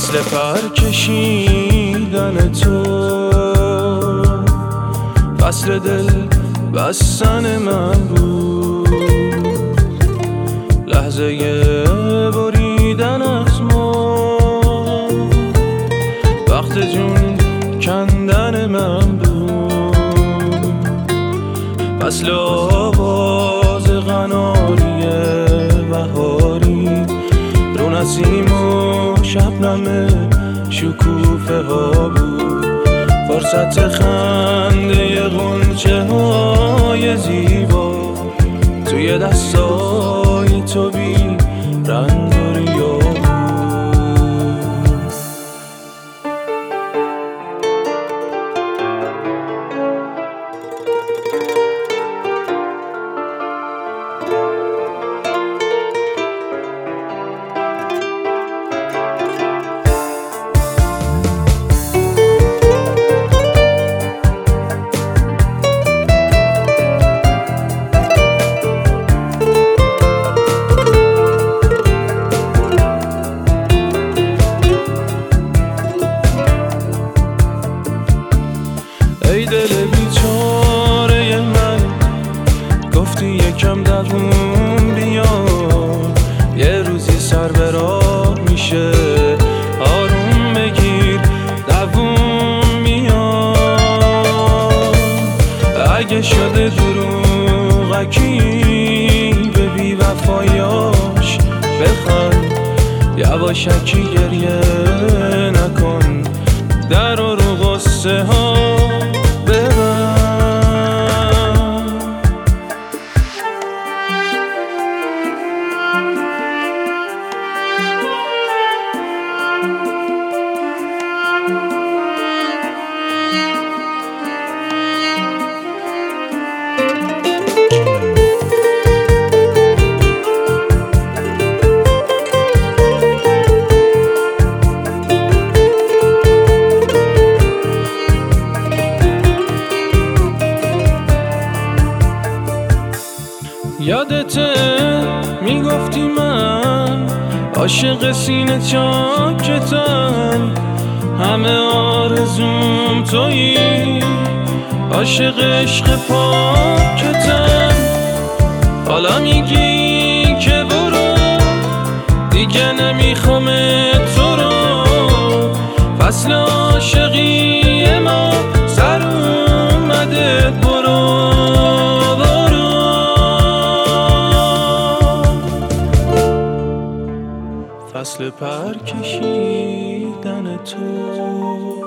فصل پر کشیدن تو، فصل دل بستن من بود، لحظه بریدن از ما، وقت جون کندن من بود، فصل آواز قناری بهاری، رو نسیم و شبنم شکوفه ها بود، فرصت خنده غنچه های زیبا توی دستای تو بی رنگ و ریا بود. ای دل بیچاره من، گفتی یکم دووم بیاد، یه روزی سر به راه میشه، آروم بگیر دووم میاد. اگه شده دروغکی به بی وفایاش بخند، یواشکی گریه نکن، در رو غصه ها یادته میگفتی من عاشق سینه چاکتم، همه آرزوم تویی، عاشق عشق پاکتم. حالا میگی که برو دیگه نمیخوام تو رو، فصل عاشقی ما سر اومده، برو فصل پر کشیدن تو.